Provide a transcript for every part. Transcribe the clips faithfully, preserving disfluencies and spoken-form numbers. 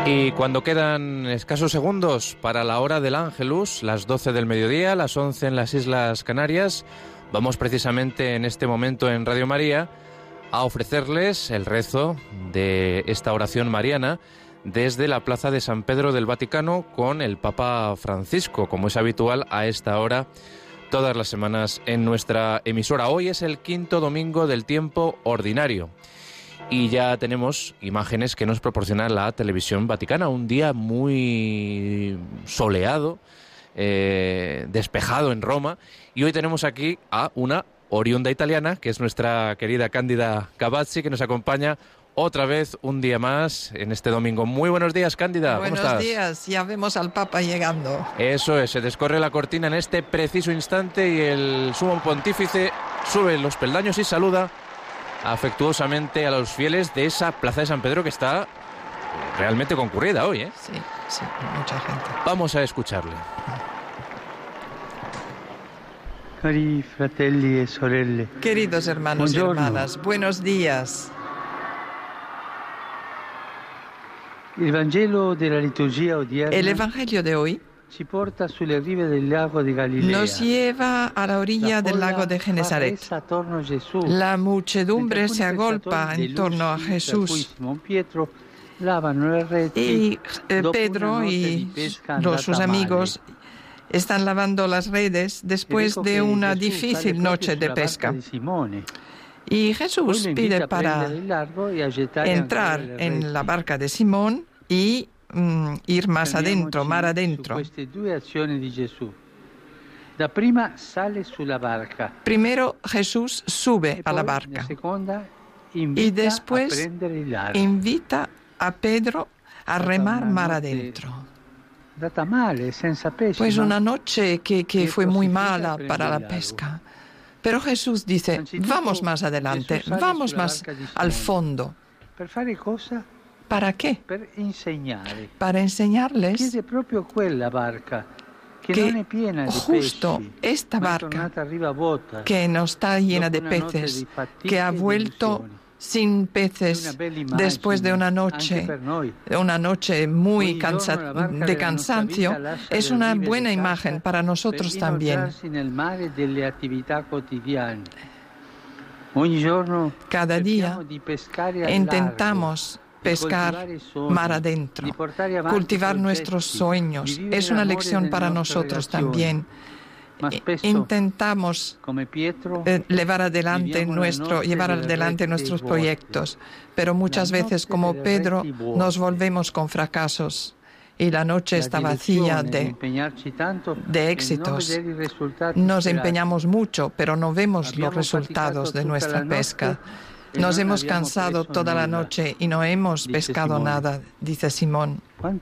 Y cuando quedan escasos segundos para la hora del Ángelus, las doce del mediodía, las once en las Islas Canarias, vamos precisamente en este momento en Radio María a ofrecerles el rezo de esta oración mariana desde la Plaza de San Pedro del Vaticano con el Papa Francisco, como es habitual a esta hora todas las semanas en nuestra emisora. Hoy es el quinto domingo del tiempo ordinario. Y ya tenemos imágenes que nos proporciona la televisión vaticana. Un día muy soleado, eh, despejado en Roma. Y hoy tenemos aquí a una oriunda italiana, que es nuestra querida Cándida Cavazzi, que nos acompaña otra vez un día más en este domingo. Muy buenos días, Cándida. Buenos ¿Cómo estás? días, ya vemos al Papa llegando. Eso es, se descorre la cortina en este preciso instante y el sumo pontífice sube los peldaños y saluda afectuosamente a los fieles de esa Plaza de San Pedro que está realmente concurrida hoy, ¿eh? Sí, sí, mucha gente. Vamos a escucharle. Cari fratelli e sorelle. Queridos hermanos y Buongiorno. hermanas, buenos días. Il Vangelo della liturgia odierna El Evangelio de hoy ci porta sulle rive del lago di Galilea. nos lleva a la orilla del lago de Genesaret. La muchedumbre se agolpa en torno a Jesús y eh, Pedro y los, sus amigos están lavando las redes después de una difícil noche de pesca. Y Jesús pide para entrar en la barca de Simón y mm, ir más adentro, mar adentro. Primero Jesús sube a la barca y después invita a Pedro a remar mar adentro. Pues una noche que, que fue muy mala para la pesca. Pero Jesús dice, vamos más adelante, vamos más al fondo. ¿Para qué? Para enseñarles que justo esta barca, que no está llena de peces, que ha vuelto sin peces después de una noche, una noche muy cansa de cansancio, es una buena imagen para nosotros también. Cada día intentamos pescar mar adentro, cultivar nuestros sueños. Es una lección para nosotros también. Intentamos eh, llevar adelante nuestro, llevar adelante nuestros proyectos, pero muchas veces, como Pedro, nos volvemos con fracasos y la noche está vacía de, de éxitos. Nos empeñamos mucho, pero no vemos los resultados de nuestra pesca. Nos hemos cansado toda la noche y no hemos pescado nada, dice Simón.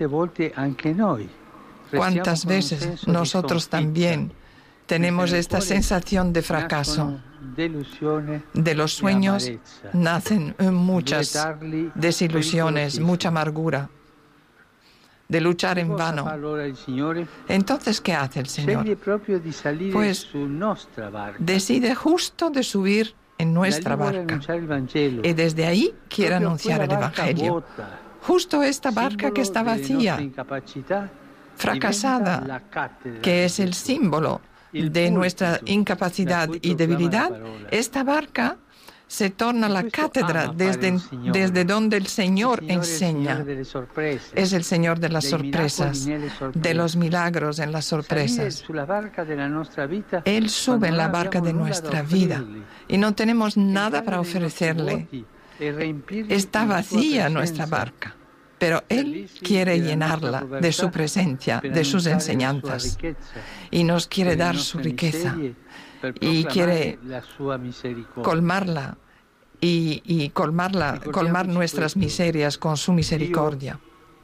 ¿Cuántas veces nosotros también tenemos esta sensación de fracaso? De los sueños nacen muchas desilusiones, mucha amargura, de luchar en vano. Entonces, ¿qué hace el Señor? Pues decide justo de subir en nuestra barca y desde ahí quiere anunciar el Evangelio. Justo esta barca que está vacía, fracasada, que es el símbolo de nuestra incapacidad y debilidad, esta barca se torna la cátedra desde, desde donde el Señor enseña. Es el Señor de las sorpresas, de los milagros en las sorpresas. Él sube en la barca de nuestra vida y no tenemos nada para ofrecerle. Está vacía nuestra barca, pero Él quiere llenarla de su presencia, de sus enseñanzas, y nos quiere dar su riqueza, y quiere colmarla, y, y colmarla, colmar nuestras miserias con su misericordia.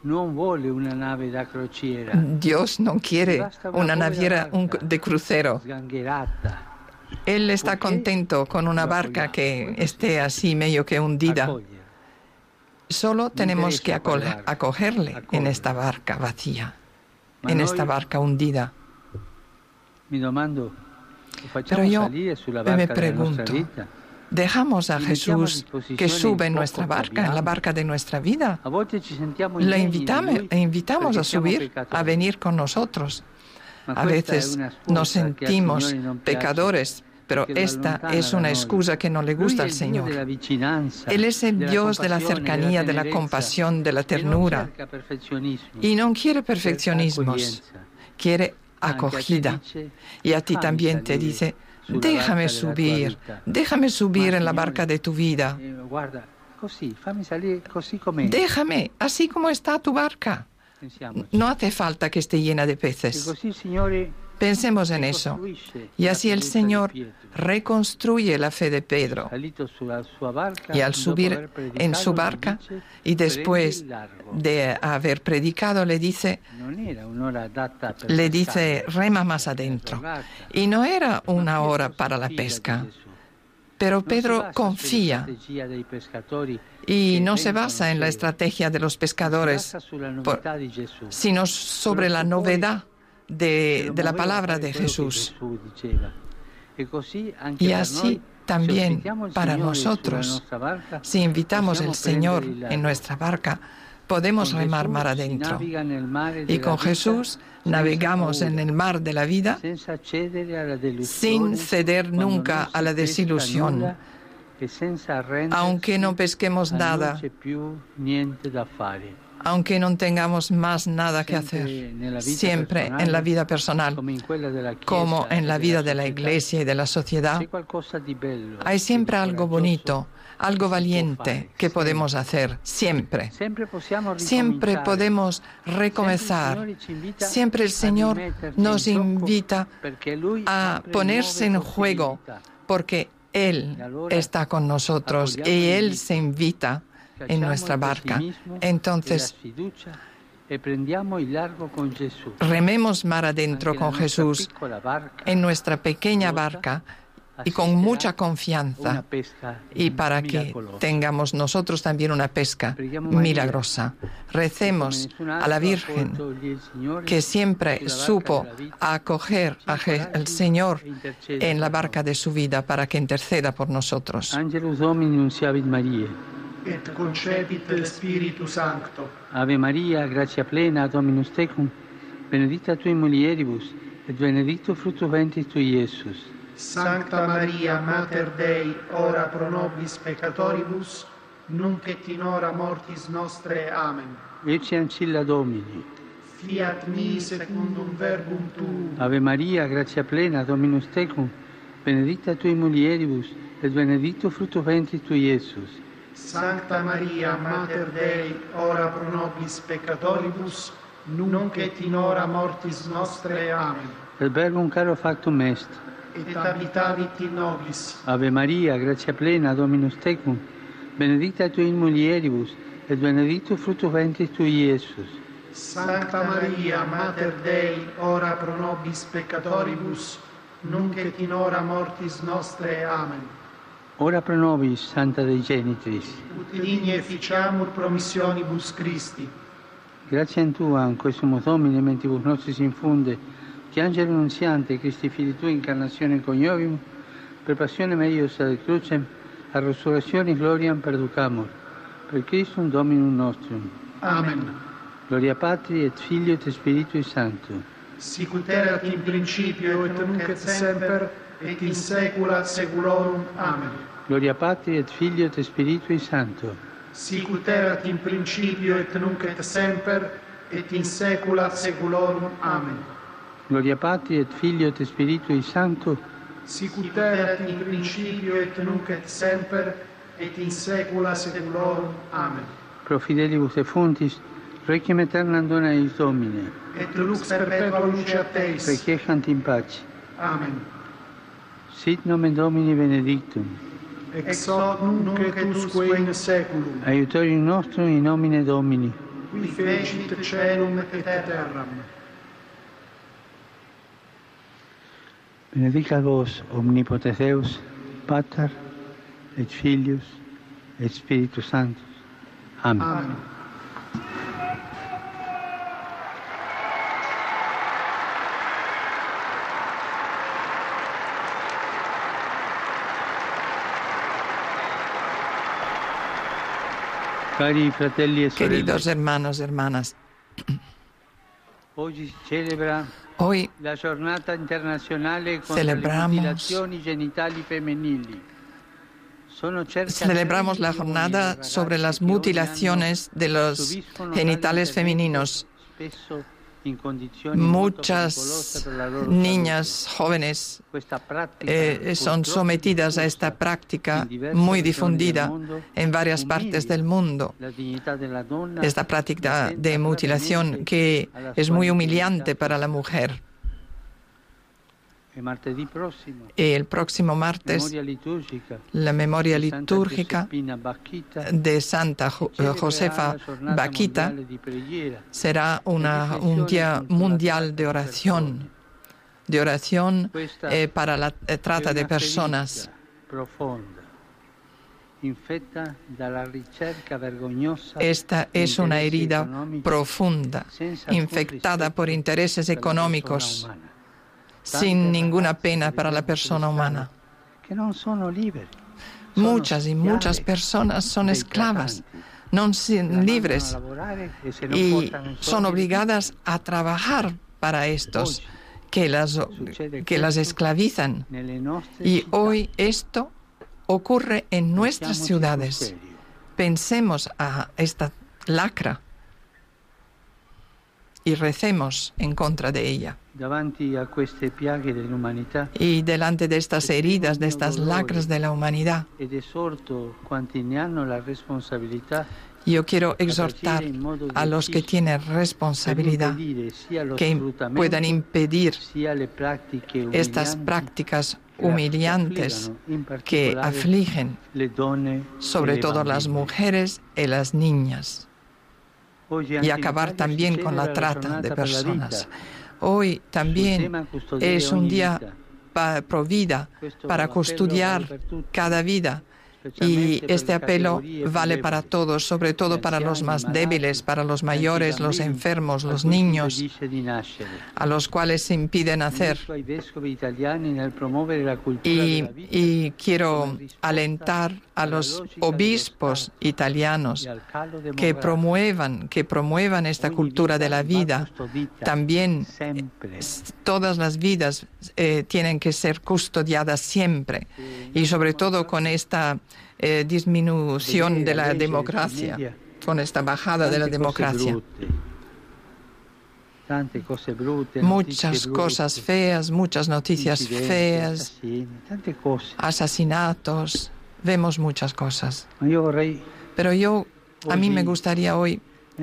Dios no quiere una naviera de crucero. Él está contento con una barca que esté así medio que hundida. Solo tenemos que acogerle en esta barca vacía, en esta barca hundida. Pero yo me pregunto, Dejamos a Jesús que sube en nuestra barca, en la barca de nuestra vida. Le invitamos, invitamos a subir, a venir con nosotros. A veces nos sentimos pecadores, pero esta es una excusa que no le gusta al Señor. Él es el Dios de la cercanía, de la compasión, de la ternura. Y no quiere perfeccionismos, quiere acogida. Y a ti también te dice: déjame subir, déjame subir en la barca de tu vida. Déjame, así como está tu barca. No hace falta que esté llena de peces. Pensemos en eso. Y así el Señor reconstruye la fe de Pedro. Y al subir en su barca y después de haber predicado, le dice, le dice, rema más adentro. Y no era una hora para la pesca. Pero Pedro confía y no se basa en la estrategia de los pescadores, por, sino sobre la novedad de, de la palabra de Jesús. Y así también para nosotros, si invitamos al Señor en nuestra barca, podemos remar mar adentro. Y con Jesús navegamos en el mar de la vida sin ceder nunca a la desilusión, aunque no pesquemos nada, aunque no tengamos más nada que hacer, siempre en la vida personal, como en la vida de la Iglesia y de la sociedad, hay siempre algo bonito, algo valiente que podemos hacer, siempre. Siempre podemos recomenzar. Siempre el Señor nos invita a ponerse en juego, porque Él está con nosotros y Él se invita en nuestra barca. Entonces, rememos mar adentro con Jesús en nuestra pequeña barca y con mucha confianza, y para que tengamos nosotros también una pesca milagrosa. Recemos a la Virgen, que siempre supo acoger al Señor en la barca de su vida para que interceda por nosotros. Angelus Domini nunciavit Mariae. Et concepit Spiritus Sancto. Ave Maria, gratia plena, Dominus tecum, benedicta tui mulieribus, et benedictus fructus ventris tui, Iesus. Sancta Maria, Mater Dei, ora pro nobis peccatoribus, nunc et in hora mortis nostre. Amen. Ecce ancilla Domini. Fiat mi secundum verbum tuum. Ave Maria, gratia plena, Dominus tecum, benedicta tui mulieribus, et benedictus fructus ventris tui, Iesus. Sancta Maria, Mater Dei, ora pro nobis peccatoribus, nunc et in hora mortis nostre. Amen. Et verbum caro factum est. Et habitavit in nobis. Ave Maria, gratia plena, Dominus tecum, benedicta tui in mulieribus, et benedictus fructus ventris tui, Iesus. Sancta Maria, Mater Dei, ora pro nobis peccatoribus, nunc et in hora mortis nostre. Amen. Ora pro nobis, Santa Dei Genitris. Ut digne ficiamur promissionibus Christi. Gratia in Tua, in quesumus Domine, mentibus nostris infunde, che Angelo Nunziante, Christi Fili Tui, incarnazione coniovium, per passione meius ad crucem, a resurrezione gloriam perducamur. Per Christum Dominum nostrum. Amen. Gloria Patri et Filio et Spiritui Sancto. Sicut erat in principio et nunc et semper et in saecula saeculorum. Amen. Gloria Patri et Filio et Spiritui Sancto. Sicut erat in principio et nunc et semper et in saecula saeculorum. Amen. Gloria Patri et Filio et Spiritui Sancto. Sicut erat in principio et nunc et semper et in saecula saeculorum. Amen. Pro fidelibus defuntis, requiem aeternam dona eis Domine. Et lux perpetua luceat eis. Requiescant in pace. Amen. Sit nomen Domini benedictum. Ex hoc nunc et usque in saeculum. Aiutorium nostrum in nomine Domini. Qui fecit caelum et terram. Benedicat vos omnipotens Deus, Pater et Filius et Spiritus Sanctus. Amen. Amen. Cari fratelli e sorelle, Queridos hermanos y hermanas, oggi si celebra hoy la giornata internazionale contro le celebramos mutilazioni genitali femminili. Sono cerca Celebramos la trenta milioni di jornada ragazze sobre las che ogni mutilaciones de anno los subiscono genitales tali femeninos. interventi, spesso in condizioni molto pericolose Muchas per la loro niñas salute. jóvenes Questa pratica, eh, son purtroppo sometidas a esta diffusa práctica in diverse muy regioni difundida del mondo, en varias partes umilia del mundo. la dignità della donna, Esta práctica attenta de mutilación gravemente que alla es sua muy integrità humillante para la fisica. mujer. E martedì prossimo, El próximo martes, memoria liturgica la memoria di Santa litúrgica Giuseppina Bacchita, de Santa Jo- celebrerà Josefa la giornata Baquita mondiale di preghiera será una, un día mundial de oración, de oración Questa eh, para la eh, trata è de una personas. ferita profonda, infetta dalla ricerca vergognosa Esta di es una interessi herida economici profunda, senza alcun infectada rispetto por intereses per la persona económicos, umana. sin Tante ninguna ragazze pena che para la ricercano persona humana. che non sono liberi, sono Muchas y muchas schiave personas son dei esclavas, tratanti. no La son mandano libres a lavorare e se non y portano i son soldi, obligadas a trabajar para estos que las, que las esclavizan. nelle nostre Y città. hoy esto ocurre en nuestras Mettiamoci sul ciudades. serio. Pensemos a esta lacra y recemos en contra de ella. Davanti a queste piaghe dell'umanità Y delante de estas heridas, de estas lacras de la humanidad, ed esorto quanti ne hanno la responsabilità yo quiero exhortar a los que tienen per responsabilidad impedire sia lo que sfruttamento puedan impedir sia le pratiche estas umilianti prácticas che humillantes affliggono in que particolare afligen le donne sobre e le todo las bambine. mujeres y las niñas, Oggi y anche in acabar Italia también si con la celebra trata giornata de per la personas. vita. Hoy Sul también tema custodire es un ogni día vita. pa- pro vida Questo para appello custodiar vale per tutti, cada vida. Y specialmente per este le apelo categorie più vale para deboli. todos, sobre todo para los más débiles, para los mayores, los enfermos, los niños, a los cuales se impide nacer. Y, y quiero alentar a los obispos italianos que promuevan, que promuevan esta cultura de la vida. También eh, todas las vidas eh, tienen que ser custodiadas siempre, y sobre todo con esta eh, disminución de la democracia, con esta bajada de la democracia. Muchas cosas feas, muchas noticias feas, asesinatos, vemos muchas cosas. Pero yo, a mí me gustaría hoy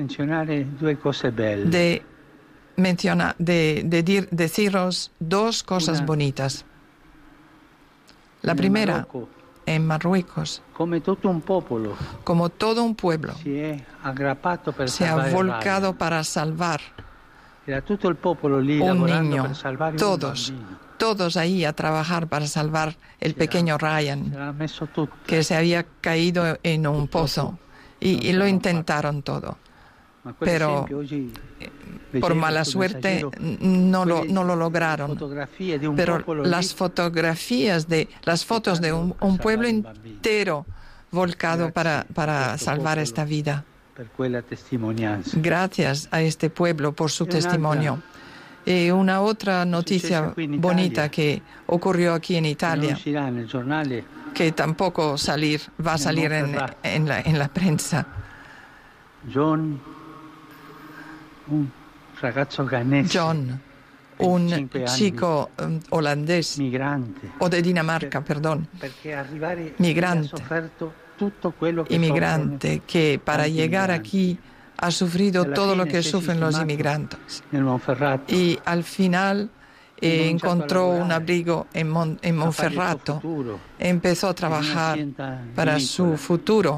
de mencionar, de, de dir, deciros dos cosas Una, bonitas. La primera, en Marruecos, come tutto un popolo, como todo un pueblo, si è aggrappato per se ha salvare volcado Raya. para salvar Era tutto il popolo lì un lavorando niño, per salvare todos, un bambino. todos ahí a trabar para salvar el Se pequeño l'ha- Ryan, se l'ha messo tutto. que se había caído en un pozo, y, y lo intentaron todo. Ma quell'esempio Pero oggi, por leggevo mala sul suerte Messaggero, no lo, quelle no lo lograron. fotografie di un Pero popolo las lì fotografías de las fotos de un, un pueblo entero volcado para, para salvar esta vida. per quella testimonianza. Gracias a este pueblo por su Y una testimonio. Y una otra successo noticia qui in bonita Italia, que ocurrió aquí en Non Italia, uscirà nel giornale que tampoco salir, va a salir en, en la, en la prensa. John, un ragazzo ghanese, John, un venticinque anni, chico um, holandés, migrante, o de Dinamarca, perdón, perché arrivare Migrante. ha sofferto tutto quello che inmigrante, que para tanti llegar migranti. aquí ha sufrido Alla todo lo fine que si è sufren los sistemato inmigrantes. nel Monferrato, Y al final eh, Cominciato a encontró un lavorare, abrigo en, Mon- en a fare il suo Monferrato. futuro, Empezó a trabajar un'azienda para vinicola. su futuro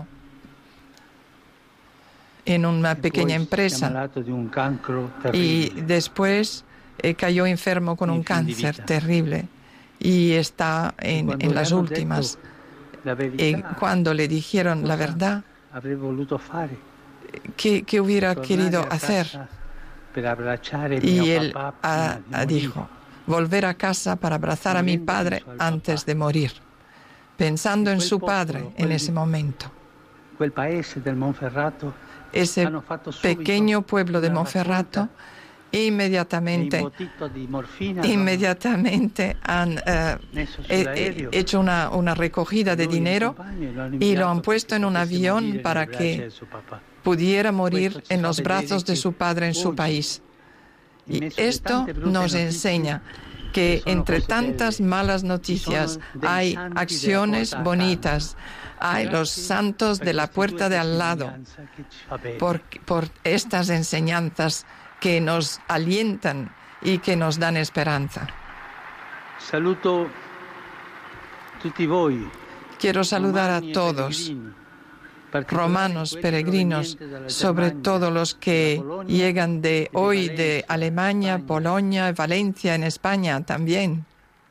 en una E pequeña poi si è empresa, ammalato di un cancro y terribile. después eh, cayó enfermo con un En fin de cáncer vida. terrible y está E en, quando en le las hanno últimas. detto la verità, Y cuando le dijeron la cosa verdad, avrei voluto fare? ¿qué, qué hubiera Tornare querido a hacer? casa per abbracciare Y mio él papà ah, prima di ah, morire. dijo, volver a casa para abrazar a mi padre antes de morir, pensando en su padre en ese momento. ese pequeño pueblo de Monferrato inmediatamente, inmediatamente han eh, he, hecho una, una recogida de dinero y lo han puesto en un avión para que pudiera morir en los brazos de su padre en su país. Y esto nos enseña que entre tantas malas noticias hay acciones bonitas, hay los santos de la puerta de al lado, por, por estas enseñanzas que nos alientan y que nos dan esperanza. Saluto tutti voi. Quiero saludar a todos, romanos, peregrinos, sobre todo los que llegan de hoy de Alemania, Polonia, Valencia, en España también,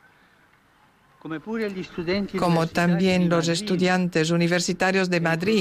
como también los estudiantes universitarios de Madrid,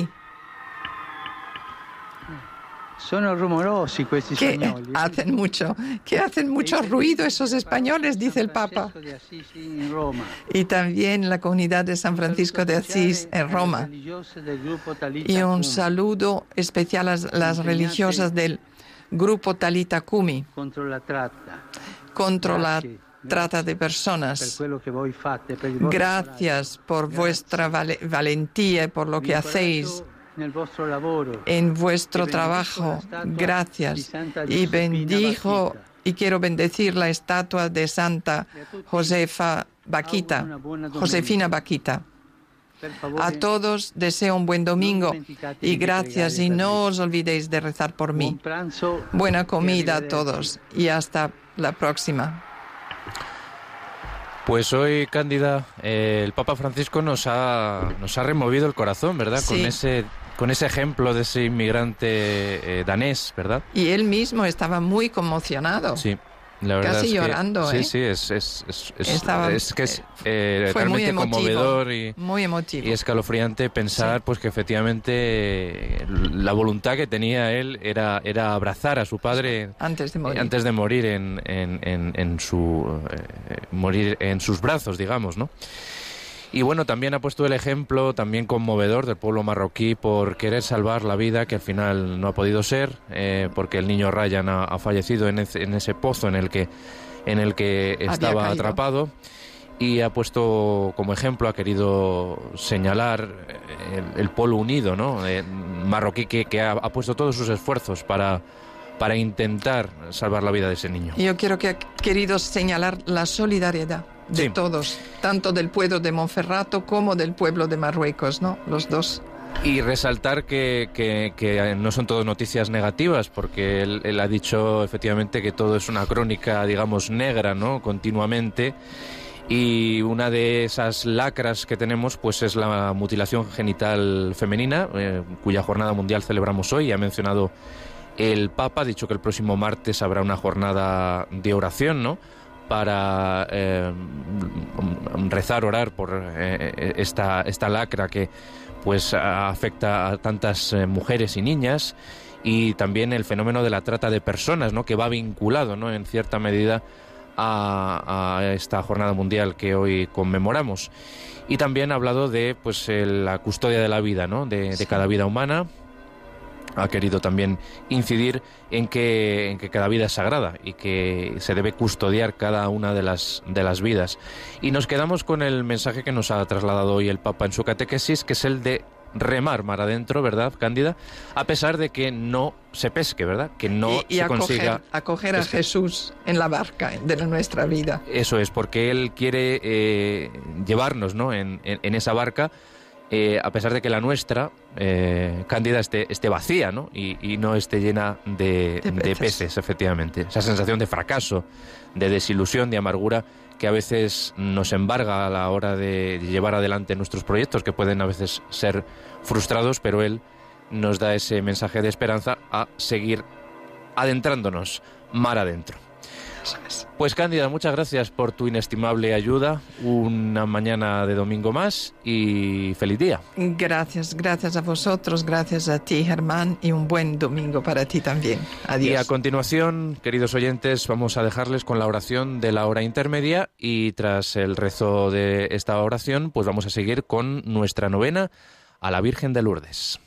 que hacen mucho, que hacen mucho ruido esos españoles, dice el Papa. Y también la comunidad de San Francisco de Asís en Roma. Y un saludo especial a las religiosas del grupo Talita Cumi contra la trata de personas. Gracias por vuestra val- valentía y por lo que hacéis en vuestro trabajo. Gracias. Y bendijo y quiero bendecir la estatua de Santa Josefa Baquita, Josefina Baquita. A todos deseo un buen domingo y gracias, y no os olvidéis de rezar por mí. Buena comida a todos y hasta la próxima. Pues hoy, Cándida, eh, el Papa Francisco nos ha, nos ha removido el corazón, ¿verdad? Sí. Con ese, con ese ejemplo de ese inmigrante eh, danés, ¿verdad? Y él mismo estaba muy conmocionado. Sí. La verdad Casi es que, llorando, sí, ¿eh? Sí, es, es, es, es, Estaba, es que es eh, fue muy realmente emotivo, conmovedor y, muy emotivo. y escalofriante pensar Sí. pues que efectivamente eh, la voluntad que tenía él era, era abrazar a su padre Antes de morir. eh, antes de morir en, en, en, en su eh, morir en sus brazos, digamos, ¿no? Y bueno, también ha puesto el ejemplo también conmovedor del pueblo marroquí por querer salvar la vida, que al final no ha podido ser, eh, porque el niño Ryan ha, ha fallecido en ese, en ese pozo en el que, en el que estaba atrapado, y ha puesto como ejemplo, ha querido señalar el, el pueblo unido, ¿no? Eh, marroquí que, que ha, ha puesto todos sus esfuerzos para, para intentar salvar la vida de ese niño. Yo creo que ha querido señalar la solidaridad de Sí. todos, tanto del pueblo de Monferrato como del pueblo de Marruecos, ¿no? Los dos. Y resaltar que, que, que no son todo noticias negativas, porque él, él ha dicho efectivamente que todo es una crónica, digamos, negra, ¿no? Continuamente. Y una de esas lacras que tenemos pues es la mutilación genital femenina, eh, cuya jornada mundial celebramos hoy. Ha mencionado el Papa, ha dicho que el próximo martes habrá una jornada de oración, ¿no? Para eh, rezar, orar por eh, esta, esta lacra que pues afecta a tantas eh, mujeres y niñas, y también el fenómeno de la trata de personas, ¿no? Que va vinculado, ¿no? En cierta medida a, a esta jornada mundial que hoy conmemoramos. Y también ha hablado de pues el, la custodia de la vida, ¿no? De, de cada vida humana. Ha querido también incidir en que, en que cada vida es sagrada y que se debe custodiar cada una de las, de las vidas. Y nos quedamos con el mensaje que nos ha trasladado hoy el Papa en su catequesis, que es el de remar mar adentro, ¿verdad, Cándida? A pesar de que no se pesque, ¿verdad? Que no y, y se acoger, consiga acoger a pescar. Jesús en la barca de nuestra vida. Eso es, porque Él quiere eh, llevarnos, ¿no? en, en, en esa barca, Eh, a pesar de que la nuestra, eh, Cándida, esté, esté vacía, ¿no? Y, y no esté llena de, De peces. de peces, efectivamente. Esa sensación de fracaso, de desilusión, de amargura, que a veces nos embarga a la hora de llevar adelante nuestros proyectos, que pueden a veces ser frustrados, pero Él nos da ese mensaje de esperanza a seguir adentrándonos mar adentro. Pues Cándida, muchas gracias por tu inestimable ayuda, una mañana de domingo más y feliz día. Gracias, gracias a vosotros, gracias a ti, Germán, y un buen domingo para ti también. Adiós. Y a continuación, queridos oyentes, vamos a dejarles con la oración de la hora intermedia, y tras el rezo de esta oración, pues vamos a seguir con nuestra novena a la Virgen de Lourdes.